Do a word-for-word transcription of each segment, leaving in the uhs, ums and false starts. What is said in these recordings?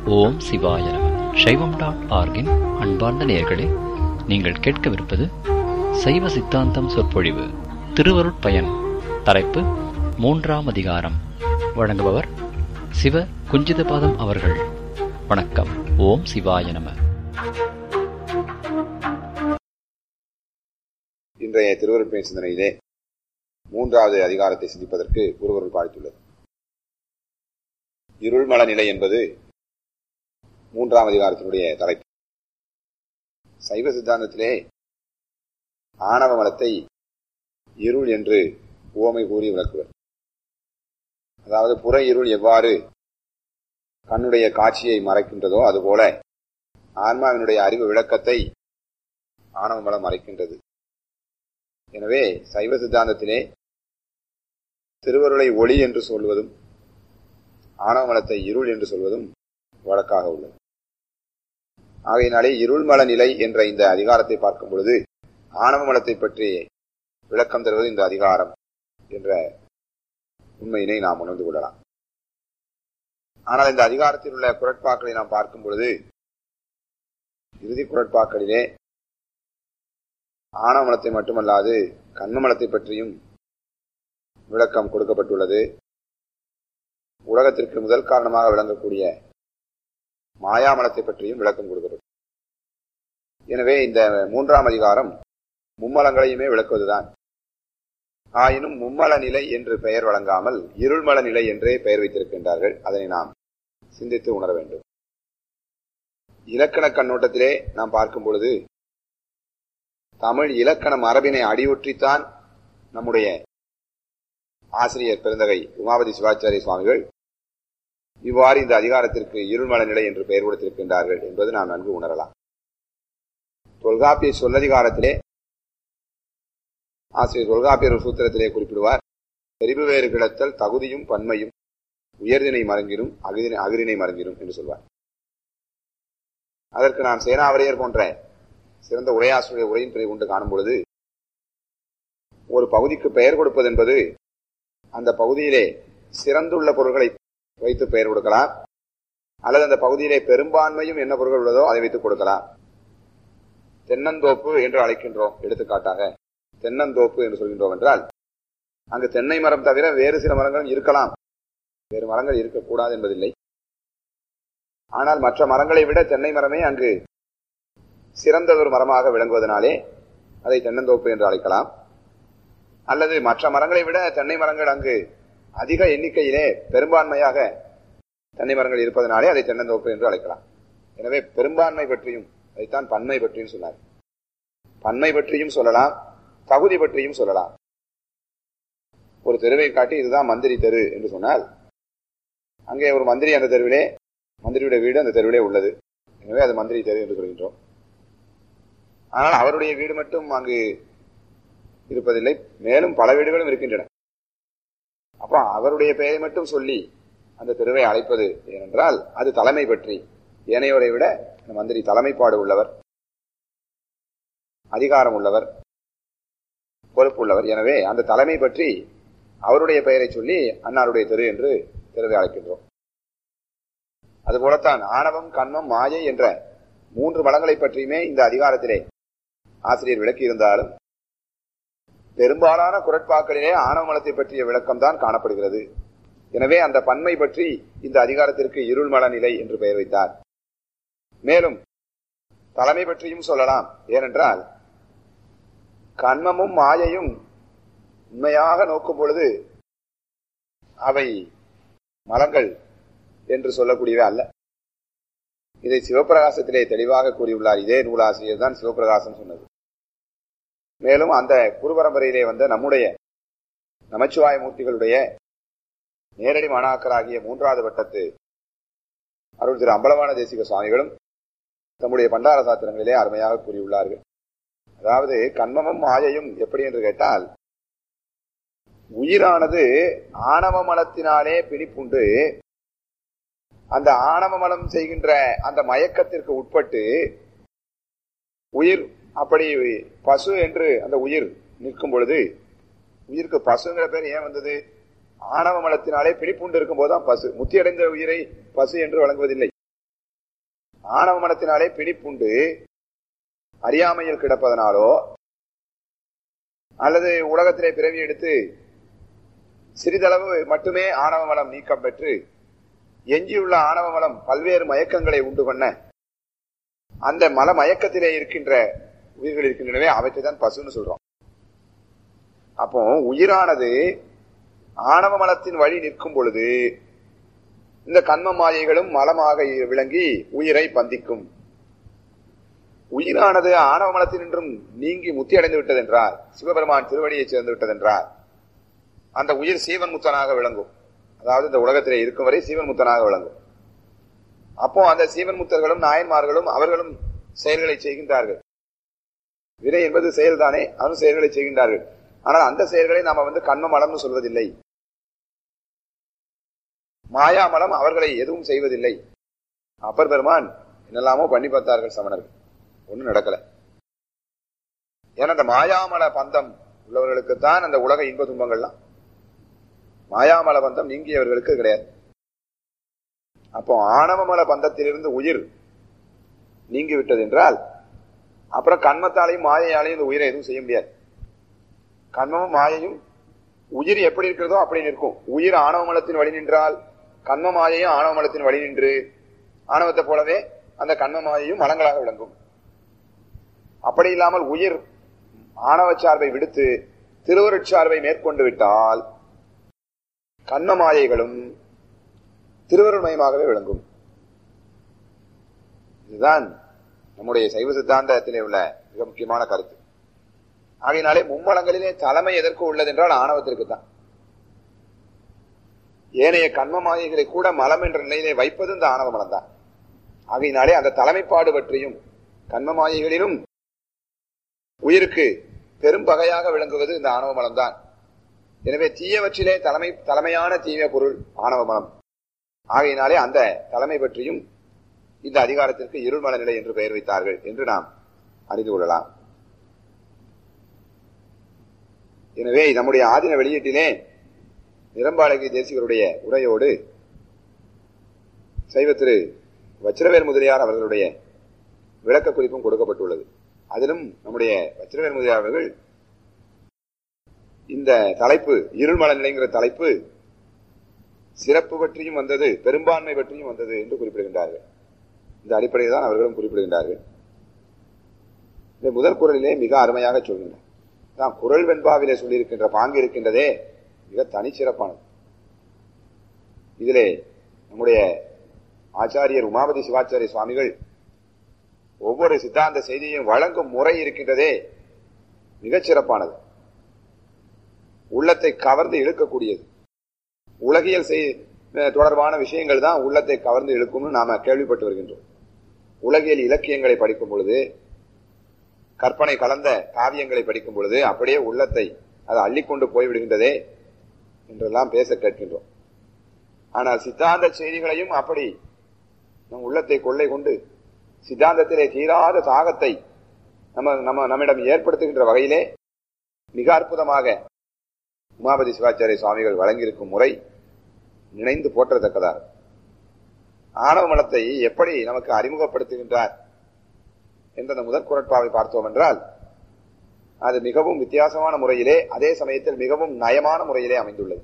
ஓம் சிவாய நம. சைவம் டாட் ஆர்கின் அன்பார்ந்த நேயர்களே, நீங்கள் கேட்கவிருப்பது சைவ சித்தாந்தம் சொற்பொழிவு திருவருட்பயன். தலைப்பு மூன்றாம் அதிகாரம். வழங்குபவர் சிவ குஞ்சிதபாதம் அவர்கள். வணக்கம். ஓம் சிவாய நம. இன்றைய திருவருட்பயன் சிந்தனையிலே மூன்றாவது அதிகாரத்தை சிந்திப்பதற்கு குருவருள் பாடித்துள்ளது. இருள்மல நிலை என்பது மூன்றாம் அதிகாரத்தினுடைய தலைப்பு. சைவ சித்தாந்தத்திலே ஆணவ மலத்தை இருள் என்று உவமை கூறி விளக்குவர். அதாவது புற இருள் எவ்வாறு கண்ணுடைய காட்சியை மறைக்கின்றதோ அதுபோல ஆன்மாவினுடைய அறிவு விளக்கத்தை ஆணவ மலம் மறைக்கின்றது. எனவே சைவ சித்தாந்தத்திலே திருவருளை ஒளி என்று சொல்வதும் ஆணவ மலத்தை இருள் என்று சொல்வதும் வழக்காக உள்ளது. ஆகையினாலே இருள்மல நிலை என்ற இந்த அதிகாரத்தை பார்க்கும் பொழுது ஆணவ மலத்தை பற்றி விளக்கம் தருவது இந்த அதிகாரம் என்ற உண்மையினை நாம் உணர்ந்து கொள்ளலாம். ஆனால் இந்த அதிகாரத்தில் உள்ள குறட்பாக்களை நாம் பார்க்கும் பொழுது இறுதி குறட்பாக்களிலே ஆணவ மலத்தை மட்டுமல்லாது கண்ம மலத்தை பற்றியும் விளக்கம் கொடுக்கப்பட்டுள்ளது. உலகத்திற்கு முதல் காரணமாக விளங்கக்கூடிய மாயாமலத்தை பற்றியும் விளக்கம் கொடுக்கப்பட்டது. எனவே இந்த மூன்றாம் அதிகாரம் மும்மலங்களையுமே விளக்குவதுதான். ஆயினும் மும்மல நிலை என்று பெயர் வழங்காமல் இருள்மல நிலை என்றே பெயர் வைத்திருக்கின்றார்கள். அதனை நாம் சிந்தித்து உணர வேண்டும். இலக்கண கண்ணோட்டத்திலே நாம் பார்க்கும் பொழுது தமிழ் இலக்கண மரபினை அடியொற்றித்தான் நம்முடைய ஆசிரியர் பெருந்தகை உமாபதி சிவாச்சாரிய சுவாமிகள் இவ்வாறு இந்த அதிகாரத்திற்கு இருள்மல நிலை என்று பெயர் கொடுத்திருக்கின்றார்கள் என்பது நாம் நன்கு உணரலாம். தொல்காப்பிய சொல்லதிகாரத்திலே ஆசிரியர் தொல்காப்பியர் சூத்திரத்திலே குறிப்பிடுவார், தெரிவு வேறு கிடத்தல் தகுதியும் பன்மையும் உயர்தினை மறங்கிடும் அகிரினை அகிரினை மறங்கிடும் என்று சொல்வார். அதற்கு நாம் சேனாவரையர் போன்ற சிறந்த உரையாசிரியர் உரையின் பிறை கொண்டு காணும் பொழுது ஒரு பகுதிக்கு பெயர் கொடுப்பது என்பது அந்த பகுதியிலே சிறந்துள்ள பொருள்களை வைத்து பெயர் கொடுக்கலாம், அல்லது அந்த பகுதியிலே பெரும்பான்மையும் என்ன பொருள்கள் உள்ளதோ அதை வைத்துக் கொடுக்கலாம். தென்னந்தோப்பு என்று அழைக்கின்றோம். எடுத்துக்காட்டாக தென்னந்தோப்பு என்று சொல்கின்றோம் என்றால் அங்கு தென்னை மரம் தவிர வேறு சில மரங்களும் இருக்கலாம், வேறு மரங்கள் இருக்கக்கூடாது என்பதில்லை. ஆனால் மற்ற மரங்களை விட தென்னை மரமே அங்கு சிறந்த ஒரு மரமாக விளங்குவதனாலே அதை தென்னந்தோப்பு என்று அழைக்கலாம். அல்லது மற்ற மரங்களை விட தென்னை மரங்கள் அங்கு அதிக எண்ணிக்கையிலே பெரும்பான்மையாக தென்னை மரங்கள் இருப்பதனாலே அதை தென்னந்தோப்பு என்று அழைக்கலாம். எனவே பெரும்பான்மை பற்றியும் அதைத்தான் பன்மை பற்றியும் சொன்னார். பன்மை பற்றியும் சொல்லலாம், தகுதி பற்றியும் சொல்லலாம். ஒரு தெருவை காட்டி இதுதான் மந்திரி தெரு என்று சொன்னால் அங்கே ஒரு மந்திரி அந்த தெருவிலே, மந்திரியுடைய வீடு அந்த தெருவிலே உள்ளது, எனவே அது மந்திரி தெரு என்று சொல்கின்றோம். ஆனால் அவருடைய வீடு மட்டும் அங்கு இருப்பதில்லை, மேலும் பல வீடுகளும் இருக்கின்றன. அப்ப அவருடைய பெயரை மட்டும் சொல்லி அந்த தெருவை அழைப்பது ஏனென்றால் அது தலைமை பற்றி. ஏனையோரை விட இந்த மந்திரி தலைமைப்பாடு உள்ளவர், அதிகாரம் உள்ளவர், பொறுப்பு உள்ளவர். எனவே அந்த தலைமை பற்றி அவருடைய பெயரை சொல்லி அன்னாருடைய தெரு என்று தெருவை அழைக்கின்றோம். அதுபோலத்தான் ஆணவம், கண்மம், மாயை என்ற மூன்று மலங்களை பற்றியுமே இந்த அதிகாரத்திலே ஆசிரியர் விளக்கி இருந்தாலும் பெரும்பாலான குறட்பாக்களிலே ஆணவ மலத்தை பற்றிய விளக்கம் தான் காணப்படுகிறது. எனவே அந்த பன்மை பற்றி இந்த அதிகாரத்திற்கு இருள்மல நிலை என்று பெயர் வைத்தார். மேலும் தலைமை பற்றியும் சொல்லலாம். ஏனென்றால் கண்மமும் மாயையும் உண்மையாக நோக்கும் பொழுது அவை மலங்கள் என்று சொல்லக்கூடியவை அல்ல. இதை சிவபிரகாசத்திலே தெளிவாக கூறியுள்ளார். இதே நூலாசிரியர் தான் சிவபிரகாசம் சொன்னது. மேலும் அந்த குரு பரம்பரையிலே வந்த நம்முடைய நமச்சிவாய மூர்த்திகளுடைய நேரடி மாணாக்கராகிய மூன்றாவது வட்டத்து அருள் திரு அம்பலவான தேசிக சுவாமிகளும் தம்முடைய பண்டார சாத்திரங்களிலே அருமையாக கூறியுள்ளார்கள். அதாவது கண்மமும் மாயையும் எப்படி என்று கேட்டால், உயிரானது ஆணவ மலத்தினாலே பிணிப்புண்டு அந்த ஆணவ மலம் செய்கின்ற அந்த மயக்கத்திற்கு உட்பட்டு உயிர் அப்படி பசு என்று அந்த உயிர் நிற்கும் பொழுது, உயிருக்கு பசுங்கிற பேர் ஏன் வந்தது? ஆணவ மலத்தினாலே பிடிப்புண்டு இருக்கும் போதுதான் பசு. முத்தி அடைந்த உயிரை பசு என்று வழங்குவதில்லை. ஆணவ மலத்தினாலே பிணிப்புண்டு அறியாமையில் கிடப்பதனாலோ அல்லது உலகத்திலே பிறவி எடுத்து சிறிதளவு மட்டுமே ஆணவ மலம் நீக்கம் பெற்று எஞ்சியுள்ள ஆணவ மலம் பல்வேறு மயக்கங்களை உண்டு பண்ண அந்த மல மயக்கத்திலே இருக்கின்ற உயிர்கள் இருக்கின்றனவே அவற்றை தான் பசுன்னு சொல்றோம். அப்போ உயிரானது ஆணவ மலத்தின் வழி நிற்கும் பொழுது இந்த கண்ம மாயைகளும் மலமாக விளங்கி உயிரை பந்திக்கும். உயிரானது ஆணவ மலத்தினின்றும் நீங்கி முத்தி அடைந்து விட்டதென்றால், சிவபெருமான் திருவடியை சேர்ந்து விட்டதென்றால், அந்த உயிர் சீவன் முத்தனாக விளங்கும். அதாவது இந்த உலகத்திலே இருக்கும் வரை சீவன் முத்தனாக விளங்கும். அப்போ அந்த சீவன் முத்தர்களும் நாயன்மார்களும் அவர்களும் செயல்களை செய்கின்றார்கள். வினை என்பது செயல்தானே, அவரும் செயல்களை செய்கின்றார்கள். ஆனால் அந்த செயல்களை நாம வந்து கண்ம மலம்னு சொல்வதில்லை. மாயாமலம் அவர்களை எதுவும் செய்வதில்லை. அப்பர் பெருமான் என்னெல்லாமோ பண்ணி பார்த்தார்கள் சமணர்கள், ஒன்னும் நடக்கல. ஏன்னா அந்த மாயாமல பந்தம் உள்ளவர்களுக்குத்தான் அந்த உலக இன்ப துன்பங்கள்லாம். மாயாமல பந்தம் நீங்கியவர்களுக்கு கிடையாது. அப்போ ஆணவமல பந்தத்திலிருந்து உயிர் நீங்கி விட்டது என்றால் அப்புறம் கண்மத்தாலையும் மாயையாலையும் இந்த உயிரை எதுவும் செய்ய முடியாது. கண்மமும் மாயையும் உயிர் எப்படி இருக்கிறதோ அப்படி நிற்கும். உயிர் ஆணவமலத்தின் வழி நின்றால் கண்ம மாயையும் ஆணவமலத்தின் வழி நின்று ஆணவத்தை போலவே அந்த கண்ம மாயையும் மலங்களாக விளங்கும். அப்படி இல்லாமல் உயிர் ஆணவ சார்பை விடுத்து திருவருட்சார்பை மேற்கொண்டு விட்டால் கண்ம மாயைகளும் திருவருள்மயமாகவே விளங்கும். இதுதான் நம்முடைய சைவ சித்தாந்தத்திலே உள்ள மிக முக்கியமான கருத்து. ஆகையினாலே மும்மலங்களிலே தலைமை எதற்கு உள்ளது என்றால் ஆணவத்திற்கு தான். ஏனைய கண்ம மாயைகளை கூட மலம் என்ற நிலையிலே வைப்பது இந்த ஆணவ மலம் தான். ஆகையினாலே அந்த தலைமைப்பாடு பற்றியும் கண்ம மாயைகளிலும் உயிருக்கு பெரும் பகையாக விளங்குவது இந்த ஆணவ மலம் தான். எனவே தீயவற்றிலே தலைமை தலைமையான தீய பொருள் ஆணவ மலம். ஆகையினாலே அந்த தலைமை பற்றியும் இந்த அதிகாரத்திற்கு இருள்மல நிலை என்று பெயர் வைத்தார்கள் என்று நாம் அறிந்து கொள்ளலாம். எனவே நம்முடைய ஆதின வெளியீட்டிலே நிரம்பாளகி தேசிகருடைய உரையோடு சைவ திரு வச்சிரவேல் முதலியார் அவர்களுடைய விளக்க குறிப்பும் கொடுக்கப்பட்டுள்ளது. அதிலும் நம்முடைய வச்சிரவேல் முதலியார் அவர்கள் இந்த தலைப்பு இருள்மல நிலைங்கிற தலைப்பு சிறப்பு பற்றியும் வந்தது, பெரும்பான்மை பற்றியும் வந்தது என்று குறிப்பிடுகின்றார்கள். இந்த அடிப்படையில் தான் அவர்களும் குறிப்பிடுகின்றார்கள். இந்த முதல் குறளிலே மிக அருமையாக சொல்கின்றனர். தான் குறள் வெண்பாவிலே சொல்லியிருக்கின்ற பாங்கு இருக்கின்றதே மிக தனிச்சிறப்பானது. இதிலே நம்முடைய ஆச்சாரியர் உமாபதி சிவாச்சாரிய சுவாமிகள் ஒவ்வொரு சித்தாந்த செய்தியையும் வழங்கும் முறை இருக்கின்றதே மிகச் சிறப்பானது. உள்ளத்தை கவர்ந்து இழுக்கக்கூடியது. உலகியல் தொடர்பான விஷயங்கள் தான் உள்ளத்தை கவர்ந்து இழுக்கும்னு நாம கேள்விப்பட்டு வருகின்றோம். உலகியல் இலக்கியங்களை படிக்கும் பொழுது, கற்பனை கலந்த காவியங்களை படிக்கும் பொழுது அப்படியே உள்ளத்தை அது அள்ளிக்கொண்டு போய்விடுகின்றதே என்றெல்லாம் பேச கேட்கின்றோம். ஆனால் சித்தாந்த செய்திகளையும் அப்படி நம் உள்ளத்தை கொள்ளை கொண்டு சித்தாந்தத்திலே தீராத தாகத்தை நம்ம நம்ம நம்மிடம் ஏற்படுத்துகின்ற வகையிலே மிக அற்புதமாக உமாபதி சிவாச்சாரிய சுவாமிகள் வழங்கியிருக்கும் முறை நினைந்து போற்றத்தக்கதாக. ஆணவ மலத்தை எப்படி நமக்கு அறிமுகப்படுத்துகின்றார் என்ற அந்த முதற் குறட்பாவை பார்த்தோம் என்றால் அது மிகவும் வித்தியாசமான முறையிலே, அதே சமயத்தில் மிகவும் நயமான முறையிலே அமைந்துள்ளது.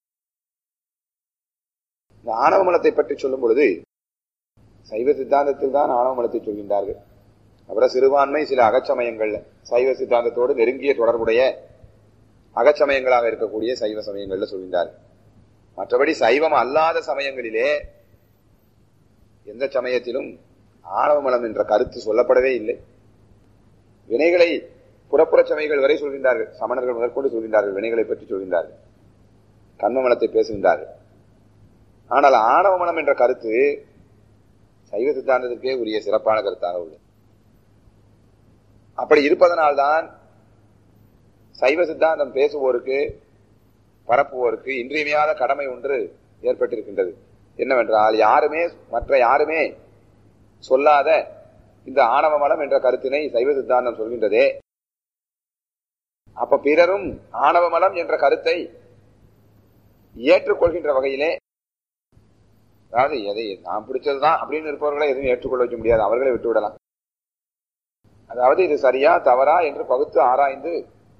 இந்த ஆணவ மலத்தை பற்றி சொல்லும் பொழுது சைவ சித்தாந்தத்தில் தான் ஆணவ மலத்தை சொல்கின்றார்கள். அப்புறம் சிறுபான்மை சில அகச்சமயங்கள் சைவ சித்தாந்தத்தோடு நெருங்கிய தொடர்புடைய அகச்சமயங்களாக இருக்கக்கூடிய சைவ சமயங்கள்ல சொல்கின்றார்கள். மற்றபடி சைவம் அல்லாத சமயங்களிலே எந்த சமயத்திலும் ஆணவ மலம் என்ற கருத்து சொல்லப்படவே இல்லை. வினைகளை புறப்புற சமயங்கள் வரை சொல்கின்றார்கள். சமணர்கள் முதற்கொண்டு சொல்கின்றார்கள், வினைகளை பற்றி சொல்கின்றார்கள், கண்ம மலத்தை பேசுகின்றார்கள். ஆனால் ஆணவ மலம் என்ற கருத்து சைவ சித்தாந்தத்திற்கே உரிய சிறப்பான கருத்தாக உள்ளது. அப்படி இருப்பதனால்தான் சைவ சித்தாந்தம் பேசுவோருக்கு பரப்புவோருக்கு இன்றியமையாத கடமை ஒன்று ஏற்பட்டிருக்கின்றது. என்னவென்றால் யாருமே மற்ற யாருமே சொல்லாத இந்த ஆணவ மலம் என்ற கருத்தினை சைவ சித்தாந்தம் சொல்கின்றதே, அப்ப பிறரும் ஆணவ மலம் என்ற கருத்தை ஏற்றுக்கொள்கின்ற வகையிலே அதாவது எதை நான் பிடிச்சதுதான் அப்படின்னு இருப்பவர்களை எதுவும் ஏற்றுக்கொள்ள வைக்க முடியாது, அவர்களை விட்டு விடலாம். அதாவது இது சரியா தவறா என்று பகுத்து ஆராய்ந்து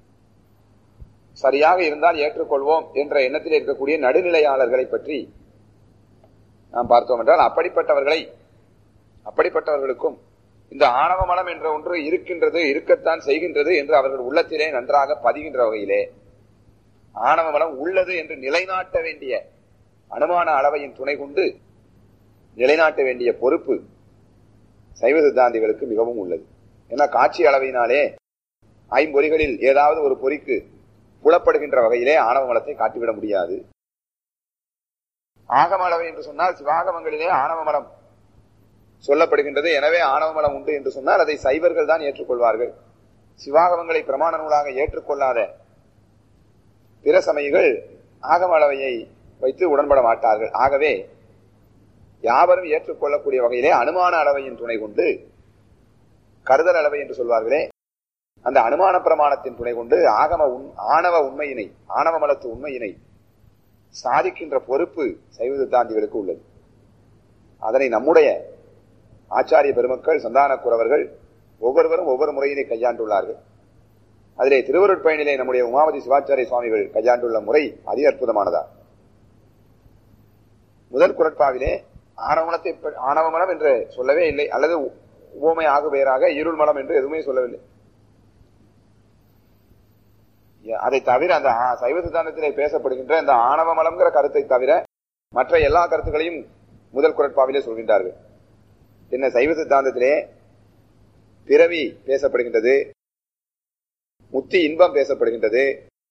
சரியாக இருந்தால் ஏற்றுக்கொள்வோம் என்ற எண்ணத்தில் இருக்கக்கூடிய நடுநிலையாளர்களை பற்றி நாம் பார்த்தோம் என்றால், அப்படிப்பட்டவர்களை அப்படிப்பட்டவர்களுக்கும் இந்த ஆணவ மனம் என்ற ஒன்று இருக்கின்றது, இருக்கத்தான் செய்கின்றது என்று அவர்கள் உள்ளத்திலே நன்றாக பதிகின்ற வகையிலே ஆணவ மனம் உள்ளது என்று நிலைநாட்ட வேண்டிய அனுமான அளவையின் துணை கொண்டு நிலைநாட்ட வேண்டிய பொறுப்பு சைவ சித்தாந்திகளுக்கு மிகவும் உள்ளது. ஏன்னா காட்சி அளவினாலே ஐம்பொறிகளில் ஏதாவது ஒரு பொறிக்கு புலப்படுகின்ற வகையிலே ஆணவ மலத்தை காட்டிவிட முடியாது. ஆகம அளவை என்று சொன்னால் சிவாகமங்களிலே ஆணவ மலம் சொல்லப்படுகின்றது, எனவே ஆணவ மலம் உண்டு என்று சொன்னால் அதை சைவர்கள் தான் ஏற்றுக்கொள்வார்கள். சிவாகமங்களை பிரமாண நூலாக ஏற்றுக்கொள்ளாத பிற சமயங்கள் ஆகம அளவையை வைத்து உடன்பட மாட்டார்கள். ஆகவே யாவரும் ஏற்றுக்கொள்ளக்கூடிய வகையிலே அனுமான அளவையின் துணை கொண்டு கருதல் அளவை என்று சொல்வார்களே, அந்த அனுமான பிரமாணத்தின் துணை கொண்டு ஆகம ஆணவ உண்மையினை ஆணவ மலத்து உண்மையினை சாதிக்கின்ற பொறுப்பு சைவ சித்தாந்திகளுக்கு உள்ளது. அதனை நம்முடைய ஆச்சாரிய பெருமக்கள் சந்தானக்குறவர்கள் ஒவ்வொருவரும் ஒவ்வொரு முறையினை கையாண்டுள்ளார்கள். அதிலே திருவருட்பயனிலே நம்முடைய உமாவதி சிவாச்சாரிய சுவாமிகள் கையாண்டுள்ள முறை அதி அற்புதமானதா. முதல் குறட்பாவிலே ஆணவமலத்தை ஆணவ மலம் என்று சொல்லவே இல்லை, அல்லது உவமை ஆகு பெயராக இருள் மலம் என்று எதுவுமே சொல்லவில்லை. அதை தவிர அந்த சைவ சித்தாந்தத்திலே பேசப்படுகின்ற இந்த ஆணவ மலம்ங்கிற கருத்தை தவிர மற்ற எல்லா கருத்துக்களையும் முதல் குறட்பாவிலே சொல்கின்றார்கள். என்ன சைவ சித்தாந்தத்திலே பிறவி பேசப்படுகின்றது, முத்தி இன்பம் பேசப்படுகின்றது,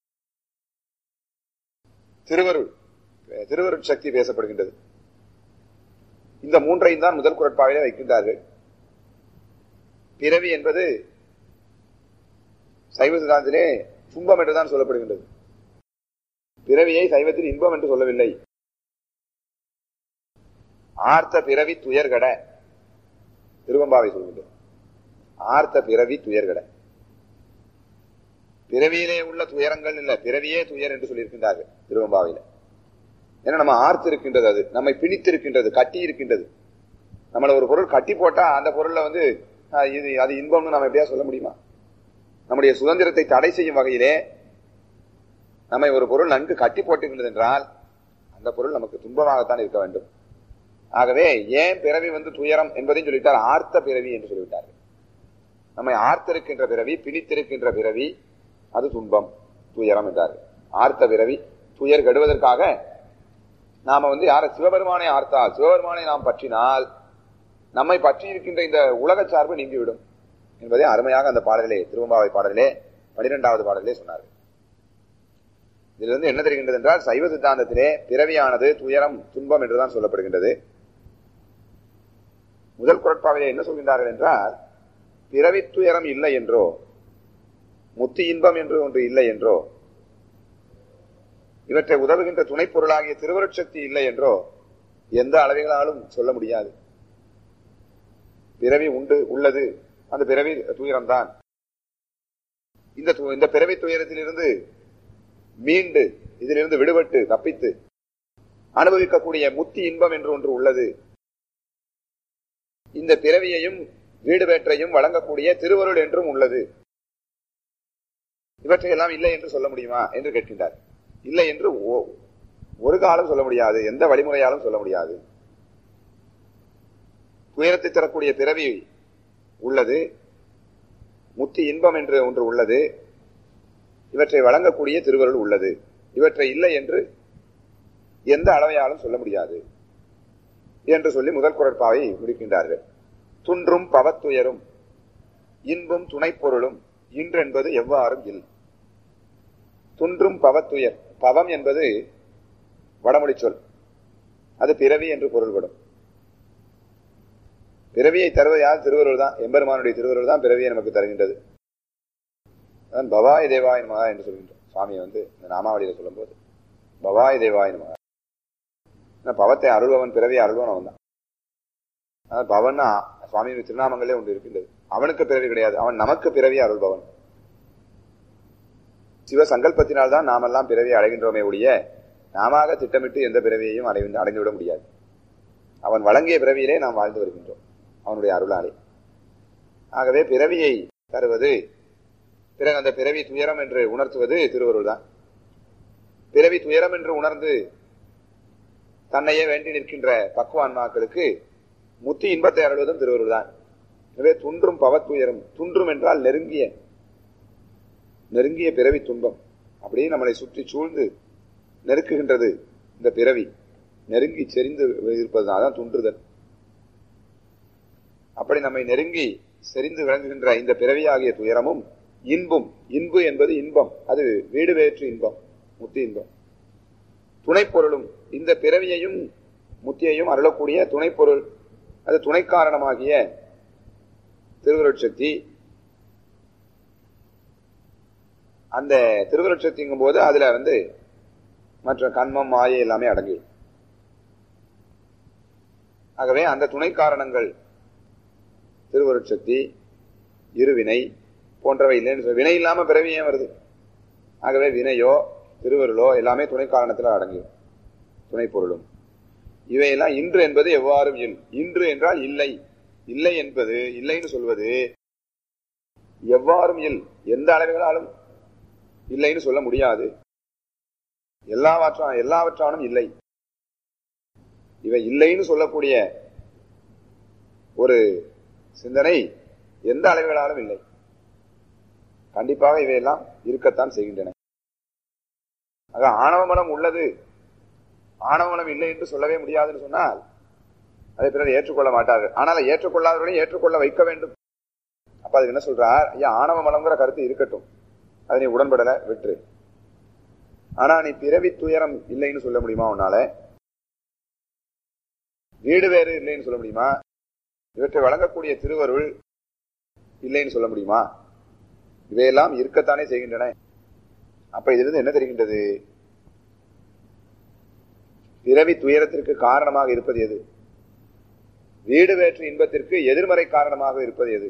திருவருள் திருவருட் சக்தி பேசப்படுகின்றது. இந்த மூன்றையும் தான் முதல் குறட்பாவிலே வைக்கின்றார்கள். பிறவி என்பது சைவ சித்தாந்தத்திலே துன்பம் என்றுதான் சொல்லப்படுகின்றது. பிறவியை சைவத்தில் இன்பம் என்று சொல்லவில்லை. ஆர்த்த பிறவி துயர்கட திருவம்பாவை சொல்கின்றது. ஆர்த்த பிறவி துயர்கட, பிறவியிலே உள்ள துயரங்கள் இல்ல, பிறவியே துயர் என்று சொல்லியிருக்கின்றார்கள் திருவம்பாவையில. ஏன்னா நம்ம ஆர்த்து இருக்கின்றது, அது நம்மை பிணித்து இருக்கின்றது, கட்டி இருக்கின்றது. நம்மள ஒரு பொருள் கட்டி போட்டா அந்த பொருள்ல வந்து இது அது இன்பம்னு நம்ம எப்படியா சொல்ல முடியுமா? நம்முடைய சுதந்திரத்தை தடை செய்யும் வகையிலே நம்மை ஒரு பொருள் நன்கு கட்டி போட்டுகின்றது என்றால் அந்த பொருள் நமக்கு துன்பமாகத்தான் இருக்க வேண்டும். ஆகவே ஏன் பிறவி வந்து துயரம் என்பதையும் சொல்லிவிட்டார், ஆர்த்த பிறவி என்று சொல்லிவிட்டார்கள். நம்மை ஆர்த்திருக்கின்ற பிறவி, பிணித்திருக்கின்ற பிறவி அது துன்பம் துயரம் என்றார்கள். ஆர்த்த பிறவி துயர் கெடுவதற்காக நாம வந்து யார சிவபெருமானை ஆர்த்தால், சிவபெருமானை நாம் பற்றினால் நம்மை பற்றி இருக்கின்ற இந்த உலக சார்பு நீங்கிவிடும் என்பதை அருமையாக அந்த பாடலிலே திருவம்பாவை பாடலிலே பனிரெண்டாவது பாடலிலே சொன்னார்கள். இதிலிருந்து என்ன தெரிகின்றது என்றால் சைவ சித்தாந்தத்திலே பிறவியானது துயரம் துன்பம் என்றுதான் சொல்லப்படுகின்றது. முதல் குறட்பாவிலே என்ன சொல்கின்றார்கள் என்றால், பிறவி துயரம் இல்லை என்றோ, முத்தி இன்பம் என்று ஒன்று இல்லை என்றோ, இவற்றை உதவுகின்ற துணை பொருளாகிய திருவருட்சக்தி இல்லை என்றோ எந்த அளவுகளாலும் சொல்ல முடியாது. பிறவி உண்டு உள்ளது, அந்த பிறவி துயரம்தான். இந்த இந்த பிறவி துயரத்திலிருந்து மீண்டு இதிலிருந்து விடுபட்டு தப்பித்து அனுபவிக்கக்கூடிய முத்தி இன்பம் என்று ஒன்று உள்ளது. இந்த பிறவியையும் வீடு வேற்றையும் வழங்கக்கூடிய திருவருள் என்றும் உள்ளது. இவற்றையெல்லாம் இல்லை என்று சொல்ல முடியுமா என்று கேட்கின்றார். இல்லை என்று ஒரு காலம் சொல்ல முடியாது, எந்த வழிமுறையாலும் சொல்ல முடியாது. துயரத்தை தரக்கூடிய பிறவி உள்ளது, முத்தி இன்பம் என்று ஒன்று உள்ளது, இவற்றை வழங்கக்கூடிய திருவருள் உள்ளது. இவற்றை இல்லை என்று எந்த அளவையாலும் சொல்ல முடியாது என்று சொல்லி முதல் குறட்பாவை முடிக்கின்றார்கள். துன்றும் பவத்துயரும் இன்பும் துணை பொருளும் இன்றென்பது எவ்வாறும் இல். துன்றும் பவத்துயர், பவம் என்பது வடமொழி சொல், அது பிறவி என்று பொருள்படும். பிறவியை தருவது யார்? திருவருள் தான். எம்பெருமானுடைய திருவருள் தான் பிறவியை நமக்கு தருகின்றது. அதான் பவாய தேவாய நமஹ என்று சொல்கின்றோம். சுவாமியை வந்து இந்த நாமாவளியில சொல்லும் போது பவாய தேவாய நமஹ, பவத்தை அருள்பவன், பிறவியை அருள்வன் அவன் தான். அதாவது பவன்னா சுவாமியுடைய திருநாமங்களே ஒன்று இருக்கின்றது. அவனுக்கு பிறவி கிடையாது, அவன் நமக்கு பிறவியை அருள்பவன். சிவ சங்கல்பத்தினால்தான் நாமெல்லாம் பிறவியை அடைகின்றோமே ஒழிய நாம திட்டமிட்டு எந்த பிறவியையும் அடை அடைந்துவிட முடியாது. அவன் வழங்கிய பிறவியிலே நாம் வாழ்ந்து வருகின்றோம் அவனுடைய அருளாலே. ஆகவே பிறவியை தருவது, பிறகு அந்த பிறவி துயரம் என்று உணர்த்துவது திருவருள் தான். பிறவி துயரம் என்று உணர்ந்து தன்னையே வேண்டி நிற்கின்ற பக்குவான்மாக்களுக்கு முத்தி இன்பத்தை அருள்வதும் திருவருள் தான். எனவே துன்றும் பவத்துயரம், துன்றும் என்றால் நெருங்கிய நெருங்கிய பிறவி துன்பம், அப்படியே நம்மளை சுற்றி சூழ்ந்து நெருக்குகின்றது இந்த பிறவி, நெருங்கி செறிந்து இருப்பதுதான் அதான் துன்றுதல். அப்படி நம்மை நெருங்கி செறிந்து விளங்குகின்ற இந்த பிறவியாகிய துயரமும் இன்பும், இன்பு என்பது இன்பம், அது வீடு வேற்று இன்பம், முத்தி இன்பம். துணைப்பொருளும், இந்த பிறவியையும் முத்தியையும் அருளக்கூடிய துணைப்பொருள், அது துணை காரணமாகிய திருவருட்சக்தி. அந்த திருவருட்சக்திங்கும் போது அதுல வந்து மற்ற கண்மம் மாயை எல்லாமே அடங்கி. ஆகவே அந்த துணை காரணங்கள் திருவருட்சக்தி, இருவினை போன்றவை இல்லைன்னு, வினை இல்லாம பிறவி ஏன் வருது? ஆகவே வினையோ திருவருளோ எல்லாமே துணை காரணத்தில் அடங்கும், துணை பொருளும். இவையெல்லாம் இன்று என்பது எவ்வாறும் இல், இன்று என்றால் இல்லை, இல்லை என்பது இல்லைன்னு சொல்வது எவ்வாறும் இல், எந்த அளவுகளாலும் இல்லைன்னு சொல்ல முடியாது. எல்லாவற்றான எல்லாவற்றானும் இல்லை. இவை இல்லைன்னு சொல்லக்கூடிய ஒரு சிந்தனை எந்த அளவுகளாலும் இல்லை. கண்டிப்பாக இவையெல்லாம் இருக்கத்தான் செய்கின்றன. ஆக ஆணவ மனம் உள்ளது, ஆணவ மனம் இல்லை என்று சொல்லவே முடியாதுன்னு சொன்னால் அதை பிறர் ஏற்றுக்கொள்ள மாட்டார்கள். ஆனால் ஏற்றுக்கொள்ளாதவர்களையும் ஏற்றுக்கொள்ள வைக்க வேண்டும். அப்ப அதுக்கு என்ன சொல்றார்? ஐயா, ஆணவ மனம்ங்கிற கருத்து இருக்கட்டும், அது நீ உடன்படல விட்டு. ஆனா நீ பிறவி துயரம் இல்லைன்னு சொல்ல முடியுமா? உன்னால வீடு வேறு இல்லைன்னு சொல்ல முடியுமா? இவற்றை வழங்கக்கூடிய திருவருள் இல்லைன்னு சொல்ல முடியுமா? இவையெல்லாம் இருக்கத்தானே செய்கின்றன. அப்ப இதிலிருந்து என்ன தெரிகின்றது? பிறவி துயரத்திற்கு காரணமாக இருப்பது எது? வீடு வேற்று இன்பத்திற்கு எதிர்மறை காரணமாக இருப்பது எது?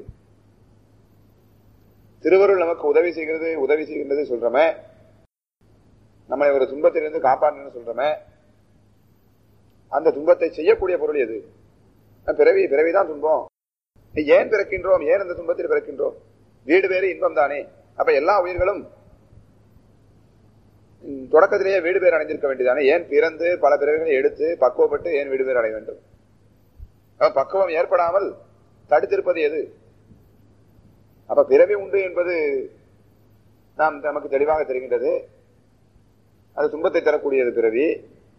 திருவருள் நமக்கு உதவி செய்கிறது, உதவி செய்கின்றது சொல்றமே, நம்மளை ஒரு துன்பத்திலிருந்து காப்பாற்றணும்னு சொல்றமே, அந்த துன்பத்தை செய்யக்கூடிய பொருள் எது? பிறவி, பிறவிதான் துன்பம். ஏன் பிறக்கின்றோம்? ஏன் அந்த துன்பத்தில் பிறக்கின்றோம்? வீடு வேறு இன்பம் தானே. அப்ப எல்லா உயிர்களும் தொடக்கத்திலேயே வீடு பேர் அடைந்திருக்க வேண்டியதானே. ஏன் பிறந்து பல பிறவிகளை எடுத்து பக்குவப்பட்டு ஏன் வீடு பேர் அடைய வேண்டும்? பக்குவம் ஏற்படாமல் தடுத்திருப்பது எது? அப்ப பிறவி உண்டு என்பது நாம் நமக்கு தெளிவாக தெரிகின்றது. அது துன்பத்தை தரக்கூடியது. பிறவி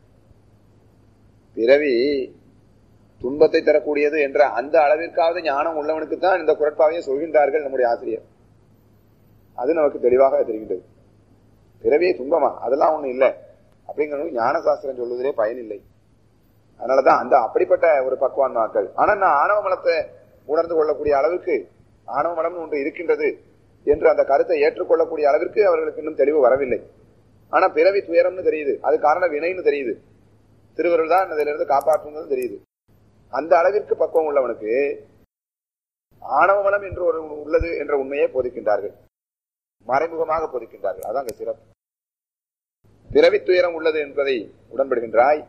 பிறவி துன்பத்தை தரக்கூடியது என்ற அந்த அளவிற்காவது ஞானம் உள்ளவனுக்கு தான் இந்த குறட்பாவையும் சொல்கின்றார்கள் நம்முடைய ஆசிரியர். அது நமக்கு தெளிவாக தெரிகின்றது. பிறவியே துன்பமா? அதெல்லாம் ஒண்ணும் இல்லை அப்படிங்கிறது ஞான சாஸ்திரம் சொல்வதிலே பயனில்லை. அதனாலதான் அந்த அப்படிப்பட்ட ஒரு பக்குவான்மாக்கள். ஆனா நான் ஆணவ மலத்தை உணர்ந்து கொள்ளக்கூடிய அளவுக்கு, ஆணவ மலம் ஒன்று இருக்கின்றது என்று அந்த கருத்தை ஏற்றுக்கொள்ளக்கூடிய அளவிற்கு அவர்களுக்கு இன்னும் தெளிவு வரவில்லை. ஆனா பிறவி துயரம்னு தெரியுது, அது காரணம் வினைன்னு தெரியுது, திருவருள் தான் அதிலிருந்து இருந்து காப்பாற்றுன்னு தெரியுது. அந்த அளவிற்கு பக்குவம் உள்ளவனுக்கு ஆணவ மலம் என்று ஒரு உள்ளது என்ற உண்மையை போதிக்கின்றார்கள், மறைமுகமாக போதிக்கின்றார்கள். அதான் அங்க சிறப்பு. பிறவி துயரம் உள்ளது என்பதை உடன்படுகின்றாய்,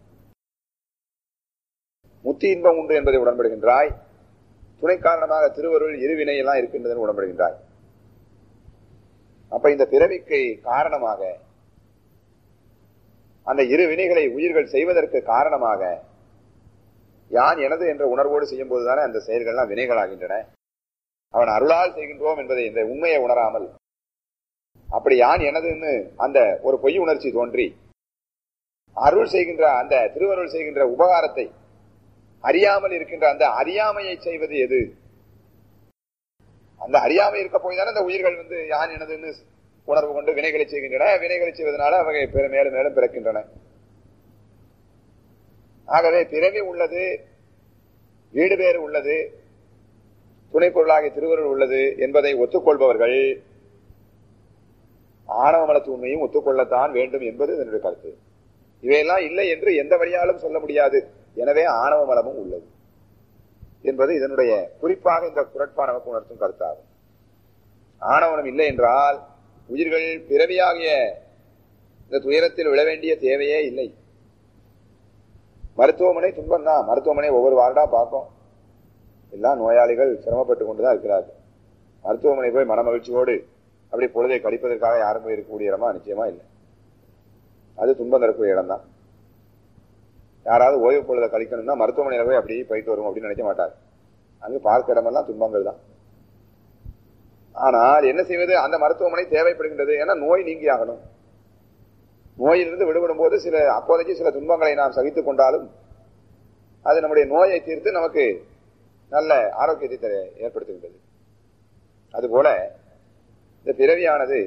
முத்தி இன்பம் உண்டு என்பதை உடன்படுகின்றாய், துணை காரணமாக திருவருள் இருவினை எல்லாம் இருக்கின்றதுன்னு உடன்படுகின்றாய். அப்ப இந்த பிறவிக்கு காரணமாக அந்த இரு வினைகளை உயிர்கள் செய்வதற்கு காரணமாக யான் எனது என்ற உணர்வோடு செய்யும் போதுதானே அந்த செயல்கள்லாம் வினைகளாகின்றன. அவன் அருளால் செய்கின்றோம் என்பதை இந்த உண்மையை உணராமல் அப்படி யான் எனதுன்னு அந்த ஒரு பொய் உணர்ச்சி தோன்றி அருள் செய்கின்ற அந்த திருவருள் செய்கின்ற உபகாரத்தை அறியாமல் இருக்கின்ற அந்த அறியாமையை செய்வது எது? அந்த அறியாமை இருக்க போய் தானே அந்த உயிர்கள் வந்து யான் எனதுன்னு உணர்வு கொண்டு வினைகளை செய்கின்றன. வினைகளை செய்வதனால அவை மேலும் மேலும் பிறக்கின்றன. ஆகவே பிறவி உள்ளது, வீடு பேறு உள்ளது, துணை பொருளாகிய திருவருள் உள்ளது என்பதை ஒத்துக்கொள்பவர்கள் ஆணவ மலத்து உண்மையும் ஒத்துக்கொள்ளத்தான் வேண்டும் என்பது என்னுடைய கருத்து. இவையெல்லாம் இல்லை என்று எந்த வழியாலும் சொல்ல முடியாது. எனவே ஆணவ மலமும் உள்ளது என்பது இதனுடைய குறிப்பாக இந்த குறட்பா நமக்கு உணர்த்தும் கருத்தாகும். ஆணவனம் இல்லை என்றால் உயிர்கள் பிறவியாகிய இந்த துயரத்தில் விழ வேண்டிய தேவையே இல்லை. மருத்துவமனை துன்பம் தான். மருத்துவமனை ஒவ்வொரு வார்டா பார்க்கும், எல்லா நோயாளிகள் சிரமப்பட்டு கொண்டுதான் இருக்கிறார்கள். மருத்துவமனை போய் மன மகிழ்ச்சியோடு அப்படி பொழுதை கழிப்பதற்காக யாரும் போய் இருக்கக்கூடிய இடமா? நிச்சயமா இல்லை. அது துன்பம் தரக்கூடிய இடம் தான். யாராவது ஓய்வு பொழுதை கழிக்கணும்னா மருத்துவமனையில போய் அப்படி போயிட்டு வரும் அப்படின்னு நினைக்க மாட்டார். அங்கு பார்க்க இடமெல்லாம் துன்பங்கள் தான். ஆனால் என்ன செய்வது? அந்த மருத்துவமனை தேவைப்படுகின்றது. ஏன்னா நோய் நீங்கி ஆகணும். நோயிலிருந்து விடுபடும் போது சில அப்போதைக்கு சில துன்பங்களை நாம் சகித்துக் கொண்டாலும் அது நம்முடைய நோயை தீர்த்து நமக்கு நல்ல ஆரோக்கியத்தை ஏற்படுத்துகின்றது. அதுபோல இந்த பிறவியானது,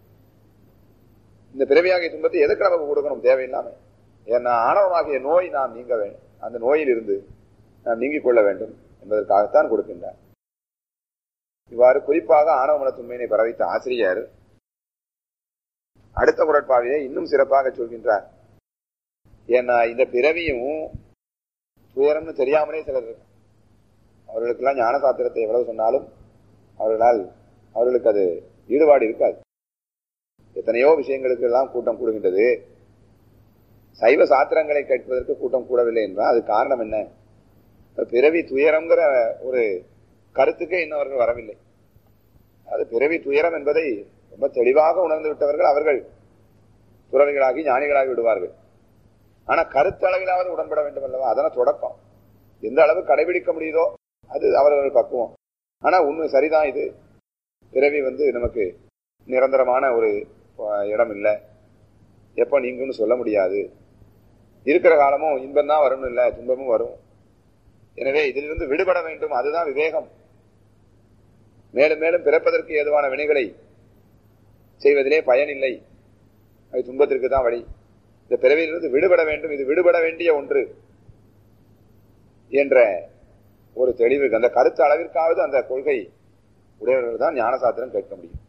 இந்த பிறவியாகிய துன்பத்தை எதுக்கு நமக்கு கொடுக்கணும்? தேவையில்லாம. ஏன்னா ஆணவமாகிய நோய் நாம் நீங்க வேண்டும், அந்த நோயில் இருந்து நாம் நீங்கிக் கொள்ள வேண்டும் என்பதற்காகத்தான் கொடுக்கின்றார். இவ்வாறு குறிப்பாக ஆணவ மனத்துண்மையினை பரவித்த ஆசிரியர் அடுத்த குறட்பாவிலே இன்னும் சிறப்பாக சொல்கின்றார். ஏன்னா இந்த பிறவியும் துயரம்னு தெரியாமலே சிலர், அவர்களுக்கெல்லாம் ஞான சாத்திரத்தை எவ்வளவு சொன்னாலும் அவர்களால் அவர்களுக்கு அது ஈடுபாடு இருக்காது. எத்தனையோ விஷயங்களுக்கு எல்லாம் கூட்டம் கூடுகின்றது. சைவ சாத்திரங்களை கேட்பதற்கு கூட்டம் கூடவில்லை என்றால் அது காரணம் என்ன? பிறவி துயரம்ங்கிற ஒரு கருத்துக்கே இன்னும் அவர்கள் வரவில்லை. அது பிறவி துயரம் என்பதை ரொம்ப தெளிவாக உணர்ந்து விட்டவர்கள் அவர்கள் துறவிகளாகி ஞானிகளாகி விடுவார்கள். ஆனா கருத்தளவிலாவது உடன்பட வேண்டும் அல்லவா? அதன தொடக்கம். எந்த அளவு கடைபிடிக்க முடியுதோ அது அவரவர்கள் பக்குவம். ஆனா உண்மை சரிதான். இது பிறவி வந்து நமக்கு நிரந்தரமான ஒரு இடம் இல்லை, எப்ப நீங்குன்னு சொல்ல முடியாது. இருக்கிற காலமும் இன்பம் தான் வரணும், இல்லை துன்பமும் வரும். எனவே இதிலிருந்து விடுபட வேண்டும். அதுதான் விவேகம். மேலும் மேலும் பிறப்பதற்கு ஏதுவான வினைகளை செய்வதிலே பயன் இல்லை, அது துன்பத்திற்கு தான் வழி. இந்த பிறவியிலிருந்து விடுபட வேண்டும், இது விடுபட வேண்டிய ஒன்று என்ற ஒரு தெளிவு, அந்த கருத்து அளவிற்காவது அந்த கொள்கை உடையவர்கள் தான் ஞான சாத்திரம் கேட்க முடியும்.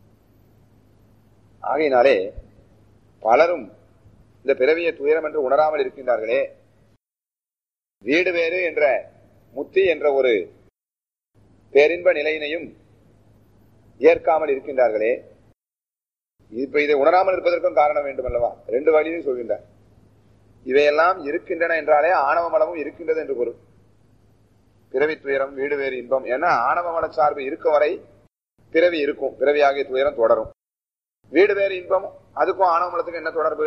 ஆகையினாலே பலரும் இந்த பிறவியை துயரம் என்று உணராமல் இருக்கின்றார்களே, வீடு வேறு என்ற முத்தி என்ற ஒரு பேரின்ப நிலையினையும் ஏற்காமல் இருக்கின்றார்களே, இப்ப இதை உணராமல் இருப்பதற்கும் காரணம் வேண்டும் அல்லவா? ரெண்டு வழியும் சொல்கின்றார். இவையெல்லாம் இருக்கின்றன என்றாலே ஆணவ மலமும் இருக்கின்றது என்று பொருள். பிறவி துயரம், வீடு வேறு இன்பம். ஏன்னா ஆணவ மல சார்பு இருக்க வரை பிறவி இருக்கும், பிறவியாகிய துயரம் தொடரும். வீடு வேறு இன்பம், அதுக்கும் ஆணவ மலத்துக்கும் என்ன தொடர்பு?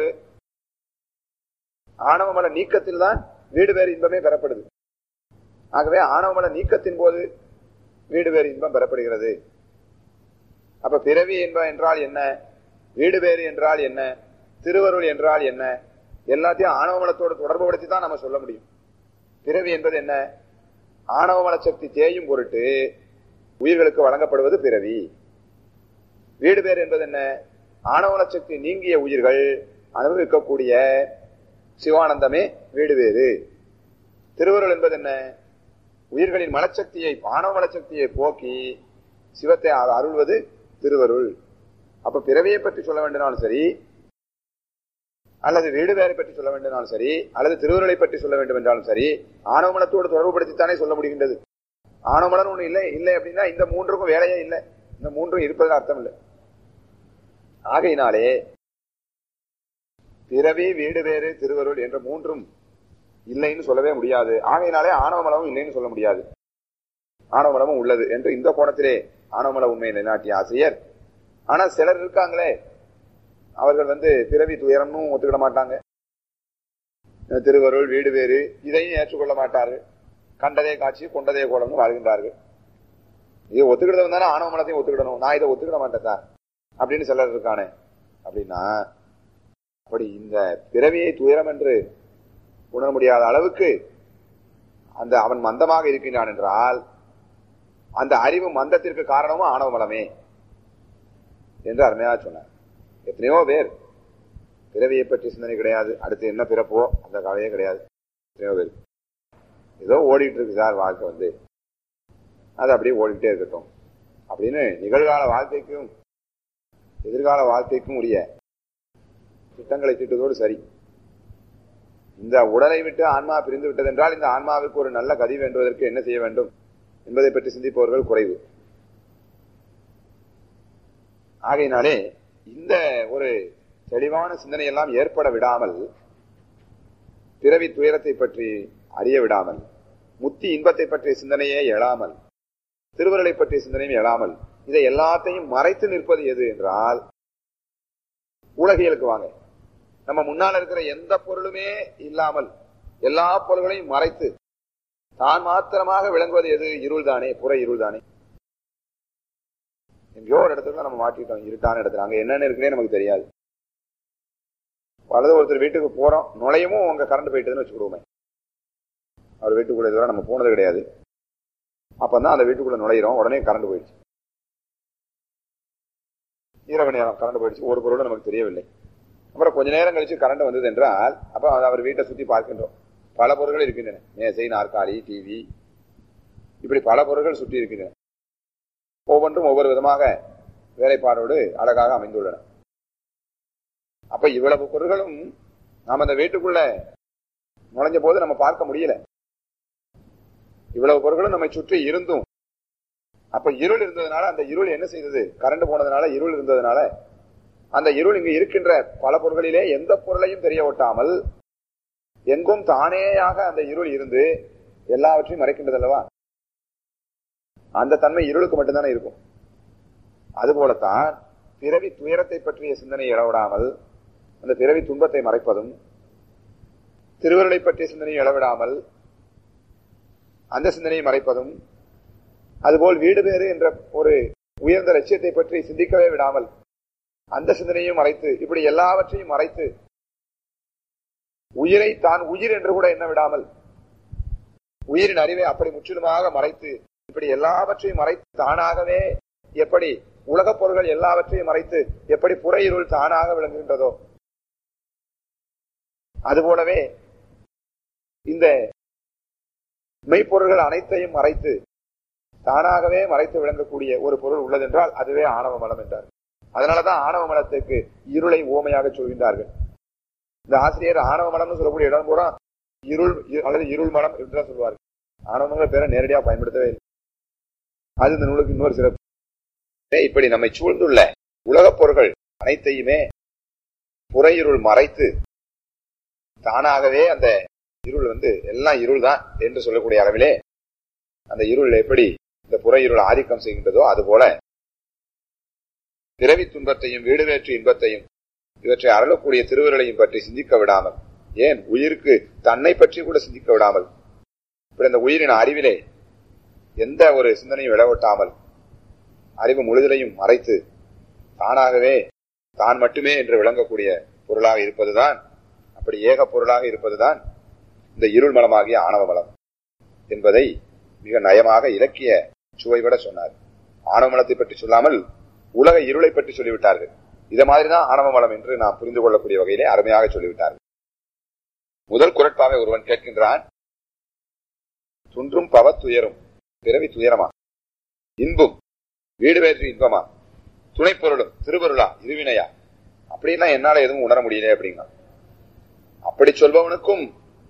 ஆணவ மல நீக்கத்தில் தான் வீடு வேறு இன்பமே பெறப்படுது. ஆகவே ஆணவ மல நீக்கத்தின் போது வீடு வேறு இன்பம் பெறப்படுகிறது. அப்ப பிறவி என்பது என்றால் என்ன, வீடு வேறு என்றால் என்ன, திருவருள் என்றால் என்ன, எல்லாத்தையும் ஆணவ மலத்தோடு தொடர்பு படுத்தி தான் நம்ம சொல்ல முடியும். பிறவி என்பது என்ன? ஆணவ மல சக்தி தேயும் பொருட்டு உயிர்களுக்கு வழங்கப்படுவது பிறவி. வீடு வேறு என்பது என்ன? ஆணவ மல சக்தி நீங்கிய உயிர்கள் அனுபவிக்கக்கூடிய சிவானந்தமே வீடு வேறு. திருவருள் என்பது என்ன? உயிர்களின் மலச்சக்தியை, ஆணவ மலச்சக்தியை போக்கி சிவத்தை அருள்வது திருவருள். அப்ப பிறவியை பற்றி சொல்ல வேண்டுமானாலும் சரி, அல்லது வீடு வேரை பற்றி சொல்ல வேண்டுமானாலும் சரி, அல்லது திருவருளை பற்றி சொல்ல வேண்டும் என்றாலும் சரி, ஆணவமலத்தோடு தொடர்புபடுத்தித்தானே சொல்ல முடிகின்றது. ஆணவமலன் ஒண்ணு இல்லை இல்லை அப்படின்னா இந்த மூன்றுக்கும் வேலையே இல்லை, இந்த மூன்றும் இருப்பதற்கு அர்த்தம் இல்லை. ஆகையினாலே பிறவி, வீடு வேறு, திருவருள் என்ற மூன்றும் இல்லைன்னு சொல்லவே முடியாது. ஆகையினாலே ஆணவமலமும் இல்லைன்னு சொல்ல முடியாது. ஆணவமலமும் உள்ளது என்று இந்த கோணத்திலே ஆணவமல உண்மையை நிலைநாட்டிய ஆசிரியர். ஆனா சிலர் இருக்காங்களே, அவர்கள் வந்து பிறவி துயரம்னு ஒத்துக்கிட மாட்டாங்க, திருவருள், வீடு வேறு இதையும் ஏற்றுக்கொள்ள மாட்டார்கள். கண்டதே காட்சி கொண்டதே கோலம்னு வாழ்கின்றார்கள். இதை ஒத்துக்கிட்டது தானே ஆணவ மலத்தையும் ஒத்துக்கிடணும், நான் இதை ஒத்துக்கிட மாட்டேன் சார் அப்படின்னு சிலர் இருக்கானே. அப்படின்னா அப்படி இந்த பிறவியை துயரம் என்று உணர முடியாத அளவுக்கு அந்த அவன் மந்தமாக இருக்கின்றான் என்றால் அந்த அறிவு மந்தத்திற்கு காரணமும் ஆணவ மலமே என்று அருமையாக சொன்னார். எத்தனையோ பேர் பிறவியை பற்றி சிந்தனை கிடையாது, அடுத்து என்ன பிறப்போ அந்த கவலையே கிடையாது. எத்தனையோ பேர் ஏதோ ஓடிட்டு இருக்கு சார் வாழ்க்கை, வந்து அது அப்படியே ஓடிக்கிட்டே இருக்கட்டும் அப்படின்னு நிகழ்கால வாழ்க்கைக்கும் எதிர்கால வாழ்க்கைக்கும் உரிய திட்டங்களை திட்டத்தோடு சரி. இந்த உடலை விட்டு ஆன்மா பிரிந்து விட்டது என்றால் இந்த ஆன்மாவுக்கு ஒரு நல்ல கதி வேண்டுவதற்கு என்ன செய்ய வேண்டும் என்பதை பற்றி சிந்திப்பவர்கள் குறைவு. ஆகையினாலே இந்த ஒரு தெளிவான சிந்தனை எல்லாம் ஏற்பட விடாமல் பிறவி துயரத்தை பற்றி அறிய விடாமல், முத்தி இன்பத்தை பற்றிய சிந்தனையே எழாமல், திருவருளை பற்றிய சிந்தனையும் எழாமல், இதை எல்லாத்தையும் மறைத்து நிற்பது எது என்றால் உலகியலுக்கு வாங்க. நம்ம முன்னால் இருக்கிற எந்த பொருளுமே இல்லாமல் எல்லா பொருள்களையும் மறைத்து தான் மாத்திரமாக விளங்குவது எது? இருள் தானே, புற இருள் தானே. எங்கேயோ ஒரு இடத்துல நம்ம மாட்டிட்டோம், இருட்டான இடத்துல. அங்க என்னென்ன இருக்குன்னே நமக்கு தெரியாது. வலது ஒருத்தர் வீட்டுக்கு போறோம், நுழையவும் உங்க கரண்ட் போயிட்டதுன்னு வச்சுக்கிடுவோமே. அவர் வீட்டுக்குள்ள இதுவரை நம்ம போனது கிடையாது. அப்பதான் அந்த வீட்டுக்குள்ள நுழையிறோம், உடனே கரண்ட் போயிடுச்சு. இரவு நேரம் கரண்ட் போயிடுச்சு, ஒரு பொருளும் நமக்கு தெரியவில்லை. அப்புறம் கொஞ்ச நேரம் கழிச்சு கரண்ட் வந்தது என்றால் அப்ப அவர் வீட்டை சுத்தி பார்க்கின்றோம். பல பொருட்கள் இருக்கின்றன. மேசை, நாற்காலி, டிவி, இப்படி பல பொருட்கள் சுற்றி இருக்கின்றன. ஒவ்வொன்றும் ஒவ்வொரு விதமாக வேலைப்பாடோடு அழகாக அமைந்துள்ளன. அப்ப இவ்வளவு பொருட்களும் நாம் அந்த வீட்டுக்குள்ள நுழைஞ்ச போது நம்ம பார்க்க முடியல. இவ்வளவு பொருட்களும் நம்மை சுற்றி இருந்தும் அப்ப இருள் இருந்ததுனால அந்த இருள் என்ன செய்தது? கரண்ட் போனதுனால இருள் இருந்ததுனால அந்த இருள் இங்கு இருக்கின்ற பல பொருட்களிலே எந்த பொருளையும் தெரிய ஒட்டாமல் எங்கும் தானேயாக அந்த இருள் இருந்து எல்லாவற்றையும் மறைக்கின்றது அல்லவா? அந்த தன்மை இருளுக்கு மட்டும்தானே இருக்கும். அதுபோலத்தான் பிறவி துயரத்தை பற்றிய சிந்தனை இழவிடாமல் அந்த பிறவி துன்பத்தை மறைப்பதும், திருவருளை பற்றிய சிந்தனையை இழவிடாமல் அந்த சிந்தனையை மறைப்பதும், அதுபோல் வீடு பேறு என்ற ஒரு உயர்ந்த லட்சியத்தை பற்றி சிந்திக்கவே விடாமல் அந்த சிந்தனையும் மறைத்து, இப்படி எல்லாவற்றையும் மறைத்து உயிரை தான் உயிர் என்று கூட எண்ண விடாமல் உயிரின் அறிவை அப்படி முற்றிலுமாக மறைத்து, இப்படி எல்லாவற்றையும் மறைத்து தானாகவே எப்படி உலகப் பொருள்கள் எல்லாவற்றையும் மறைத்து எப்படி புற இருள் தானாக விளங்குகின்றதோ அதுபோலவே இந்த மெய்ப்பொருள்கள் அனைத்தையும் மறைத்து தானாகவே மறைத்து விளங்கக்கூடிய ஒரு பொருள் உள்ளதென்றால் அதுவே ஆணவ மலம் என்றார். அதனாலதான் ஆணவ மலத்துக்கு இருளை ஓமையாக சொல்கின்றார்கள். இந்த ஆசிரியர் ஆணவ மலம்னு சொல்லக்கூடிய இடம் பூரா இருள் அல்லது இருள் மலம் என்றுதான் சொல்வார்கள். ஆணவ மலங்கிற பேரை நேரடியாக பயன்படுத்தவே இல்லை. அது இந்த நூலுக்கு இன்னொரு சிறப்பு. இப்படி நம்மை சூழ்ந்துள்ள உலகப் பொருள்கள் அனைத்தையுமே புற இருள் மறைத்து தானாகவே அந்த இருள் வந்து எல்லாம் இருள் தான் என்று சொல்லக்கூடிய அளவிலே அந்த இருள் எப்படி இந்த புற இருள் ஆதிக்கம் செய்கின்றதோ அதுபோல பிறவி துன்பத்தையும் வீடு வேற்று இன்பத்தையும் இவற்றை அருளக்கூடிய திருவருளையும் பற்றி சிந்திக்க விடாமல், ஏன் உயிருக்கு தன்னை பற்றி கூட சிந்திக்க விடாமல், இப்படி இந்த உயிரின் அறிவிலே எந்த ஒரு சிந்தனையும் விடவட்டாமல் அறிவு முழுதலையும் மறைத்து தானாகவே தான் மட்டுமே என்று விளங்கக்கூடிய பொருளாக இருப்பதுதான், அப்படி ஏக பொருளாக இருப்பதுதான் இந்த இருள் மலமாகிய ஆணவ மலம் என்பதை மிக நயமாக இலக்கிய சுவைபட சொன்னார். ஆணவ மலத்தை பற்றி சொல்லாமல் உலக இருளை பற்றி சொல்லிவிட்டார்கள். இதை மாதிரிதான் ஆணவ மலம் என்று நாம் புரிந்து கொள்ளக்கூடிய வகையிலே அருமையாக சொல்லிவிட்டார்கள். முதல் குறட்பாவை ஒருவன் கேட்கின்றான், துன்றும் பவத்துயரும் பிறவி துயரமா, இன்பும் வீடு வேற்று இன்பமா, துணைப்பொருளும் திருவருளா, இருவினையா, அப்படின்னா என்னால எதுவும் உணர முடியல அப்படிங்க. அப்படி சொல்பவனுக்கும்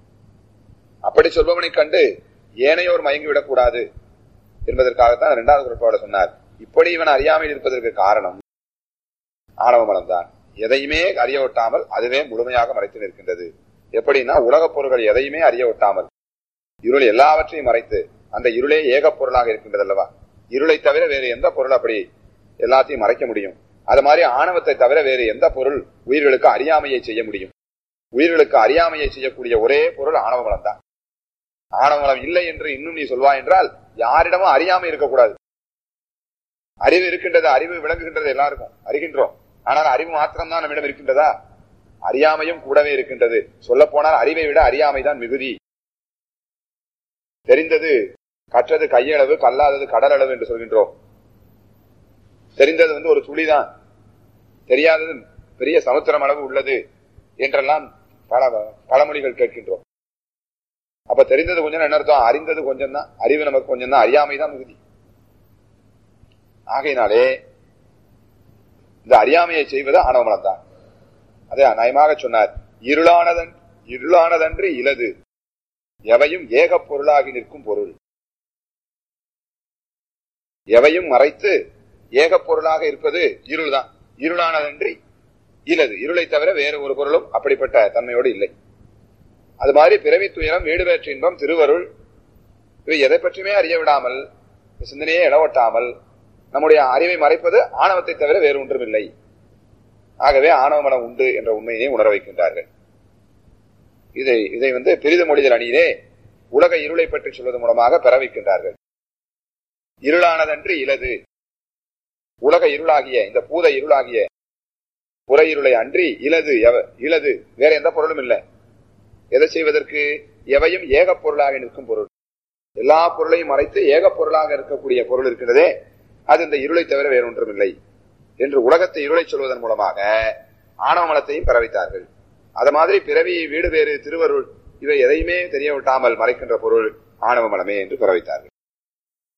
அப்படி சொல்பவனை கண்டு ஏனையோர் மயங்கிவிடக் கூடாது என்பதற்காகத்தான் இரண்டாவது குறட்பாவோட சொன்னார். இப்படி இவன் அறியாமல் இருப்பதற்கு காரணம் ஆணவ மலம்தான். எதையுமே அறிய ஒட்டாமல் அதுவே முழுமையாக மறைத்து நிற்கின்றது. எப்படின்னா உலகப் பொருள்கள் எதையுமே அறிய ஒட்டாமல் இருள் எல்லாவற்றையும் மறைத்து அந்த இருளே ஏக பொருளாக இருக்கின்றது அல்லவா? இருளை தவிர வேறு எந்த பொருள் அப்படி எல்லாத்தையும் மறைக்க முடியும்? அது மாதிரி ஆணவத்தை தவிர வேறு எந்த பொருள் உயிர்களுக்கு அறியாமையை செய்ய முடியும்? உயிர்களுக்கு அறியாமையை செய்யக்கூடிய ஒரே பொருள் ஆணவ மலம் தான். ஆணவ மலம் இல்லை என்று இன்னும் நீ சொல்வாய் என்றால் யாரிடமும் அறியாமை இருக்கக்கூடாது. அறிவு இருக்கின்றது, அறிவு விளங்குகின்றது, எல்லாருக்கும் அறிகின்றோம். ஆனால் அறிவு மாத்திரம்தான் நம்மிடம் இருக்கின்றதா? அறியாமையும் கூடவே இருக்கின்றது. சொல்ல போனால் அறிவை விட அறியாமை தான் மிகுதி. தெரிந்தது கற்றது கையளவு, கல்லாதது கடல் அளவு என்று சொல்கின்றோம். தெரிந்தது வந்து ஒரு துளிதான், தெரியாதது பெரிய சமுத்திரம் அளவு உள்ளது என்றெல்லாம் பல பழமொழிகள் கேட்கின்றோம். அப்ப தெரிந்தது கொஞ்சம் என்ன அர்த்தம்? அறிந்தது கொஞ்சம் தான், அறிவு நமக்கு கொஞ்சம் தான், அறியாமை தான் மிகுதி. ஆகையினாலே இந்த அறியாமையை செய்வது ஆணவமலம் தான். அதை நயமாக சொன்னார். இருளானதன் இருளானதன்று இலது எவையும் ஏக பொருளாகி நிற்கும் பொருள். எவையும் மறைத்து ஏக பொருளாக இருப்பது இருள் தான். இருளானதன்றி இலது, இருளை தவிர வேறு ஒரு பொருளும் அப்படிப்பட்ட தன்மையோடு இல்லை. அது மாதிரி பிறவி துயரம் வீடு வேற்று இன்பம் திருவருள் இவை எதை பற்றியுமே அறிய விடாமல் சிந்தனையே இளவட்டாமல் நம்முடைய அறிவை மறைப்பது ஆணவத்தை தவிர வேறு ஒன்றும் இல்லை. ஆகவே ஆணவ மனம் உண்டு என்ற உண்மையினை உணர வைக்கின்றார்கள். இதை இதை வந்து பெரிது மொழிதல் அணியிலே உலக இருளை பற்றி சொல்வது மூலமாக பெற வைக்கின்றார்கள். இருளானதன்று இலது, உலக இருளாகிய இந்த பூத இருளாகிய புற இருளை அன்றி இலது இலது வேற எந்த பொருளும் இல்லை. எதை செய்வதற்கு? எவையும் ஏக பொருளாக நிற்கும் பொருள். எல்லா பொருளையும் மறைத்து ஏக பொருளாக இருக்கக்கூடிய பொருள் இருக்கின்றதே, அது இந்த இருளை தவிர வேறொன்றும் இல்லை என்று உலகத்தை இருளை சொல்வதன் மூலமாக ஆணவ மலத்தையும் பெற வைத்தார்கள். அது மாதிரி பிறவி வீடு வேறு திருவருள் இவை எதையுமே தெரிய விட்டாமல் மறைக்கின்ற பொருள் ஆணவ மலமே என்று பெற வைத்தார்கள்.